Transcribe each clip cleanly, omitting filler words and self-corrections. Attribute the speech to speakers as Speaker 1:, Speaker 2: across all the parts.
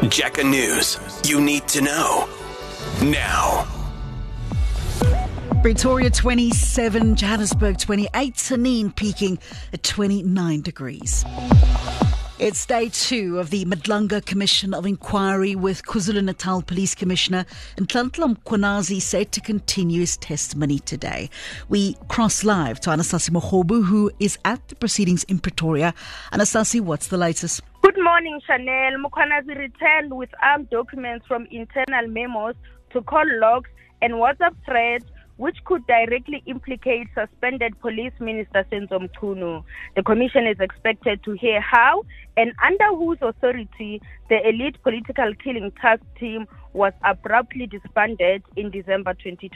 Speaker 1: Jacka News. You need to know now.
Speaker 2: Pretoria 27, Johannesburg 28, Tanin peaking at 29 degrees. It's day 2 of the Madlanga Commission of Inquiry with KwaZulu-Natal Police Commissioner Nhlanhla Mkhwanazi set to continue his testimony today. We cross live to Anastasia Mogobu, who is at the proceedings in Pretoria. Anastasia, what's the latest?
Speaker 3: Good morning, Chanel. Mkhwanazi returned with armed documents from internal memos to call logs and WhatsApp threads which could directly implicate suspended Police Minister Senzo Mchunu. The commission is expected to hear how and under whose authority the elite political killing task team was abruptly disbanded in December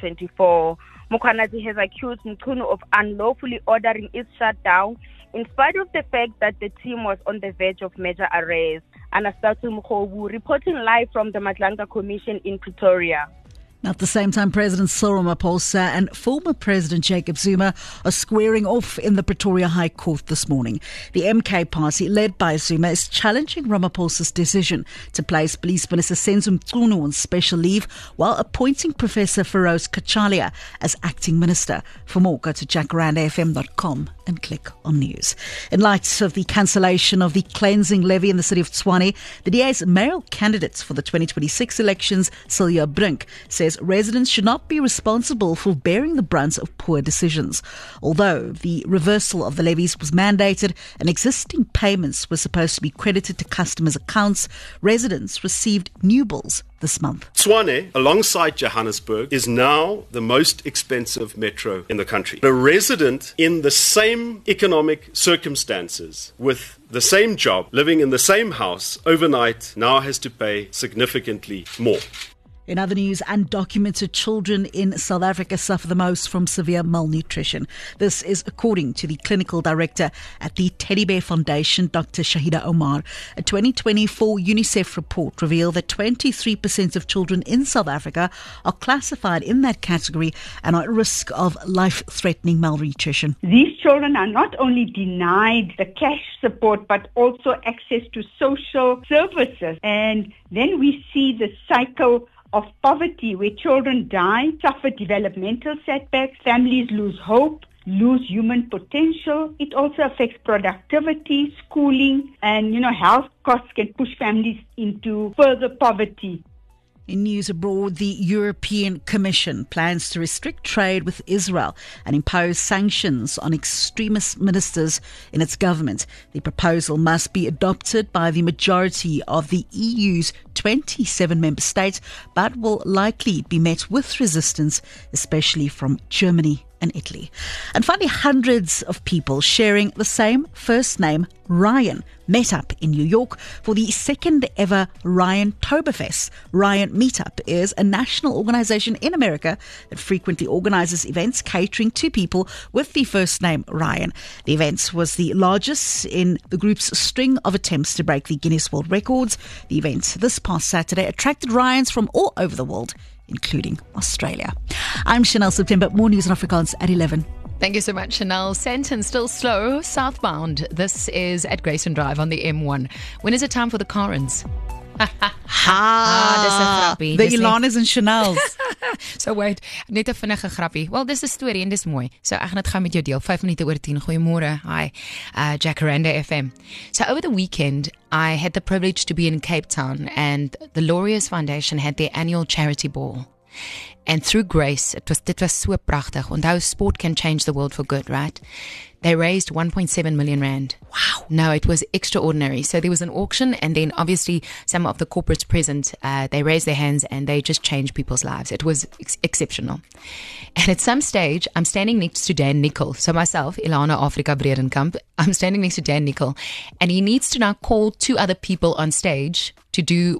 Speaker 3: 2024. Mkhwanazi has accused Mchunu of unlawfully ordering its shutdown in spite of the fact that the team was on the verge of major arrest. Anastasia Mogobu reporting live from the Madlanga Commission in Pretoria.
Speaker 2: At the same time, President Cyril Ramaphosa and former President Jacob Zuma are squaring off in the Pretoria High Court this morning. The MK party, led by Zuma, is challenging Ramaphosa's decision to place Police Minister Senzo Mchunu on special leave while appointing Professor Feroz Kachalia as acting minister. For more, go to jacarandafm.com and click on news. In light of the cancellation of the cleansing levy in the city of Tshwane, the DA's mayoral candidate for the 2026 elections, Celia Brink, says residents should not be responsible for bearing the brunt of poor decisions. Although the reversal of the levies was mandated and existing payments were supposed to be credited to customers' accounts, residents received new bills this month.
Speaker 4: Tshwane, alongside Johannesburg, is now the most expensive metro in the country. A resident in the same economic circumstances, with the same job, living in the same house overnight, now has to pay significantly more.
Speaker 2: In other news, undocumented children in South Africa suffer the most from severe malnutrition. This is according to the clinical director at the Teddy Bear Foundation, Dr. Shahida Omar. A 2024 UNICEF report revealed that 23% of children in South Africa are classified in that category and are at risk of life-threatening malnutrition.
Speaker 5: These children are not only denied the cash support, but also access to social services. And then we see the cycle of poverty where children die, suffer developmental setbacks, families lose hope, lose human potential. It also affects productivity, schooling, and, health costs can push families into further poverty.
Speaker 2: In news abroad, the European Commission plans to restrict trade with Israel and impose sanctions on extremist ministers in its government. The proposal must be adopted by the majority of the EU's 27 member states, but will likely be met with resistance, especially from Germany and Italy. And finally, hundreds of people sharing the same first name, Ryan, met up in New York for the second ever Ryan Toberfest. Ryan Meetup is a national organization in America that frequently organizes events catering to people with the first name Ryan. The event was the largest in the group's string of attempts to break the Guinness World Records. The event this past Saturday attracted Ryans from all over the world, including Australia. I'm Chanel September. More news in Afrikaans at 11.
Speaker 6: Thank you so much, Chanel. Sandton still slow, southbound. This is at Grayson Drive on the M1. When is it time for the Karens?
Speaker 2: The Ilanas and Chanels.
Speaker 6: So wait, net 'n vinnige grappie. Well, dis 'n storie en dis mooi. So ek gaan dit gou met jou deel. 5 minute oor 10. Goeiemôre. Hi, Jacaranda FM. So over the weekend, I had the privilege to be in Cape Town, and the Laureus Foundation had their annual charity ball. And through grace, dit was so pragtig. Onthou, sport can change the world for good, right? They raised 1.7 million rand. Wow. No, it was extraordinary. So there was an auction, and then obviously some of the corporates present, they raised their hands and they just changed people's lives. It was exceptional. And at some stage, I'm standing next to Dan Nicol. So myself, Ilana Afrika Bredenkamp, I'm standing next to Dan Nicol, and he needs to now call 2 other people on stage to do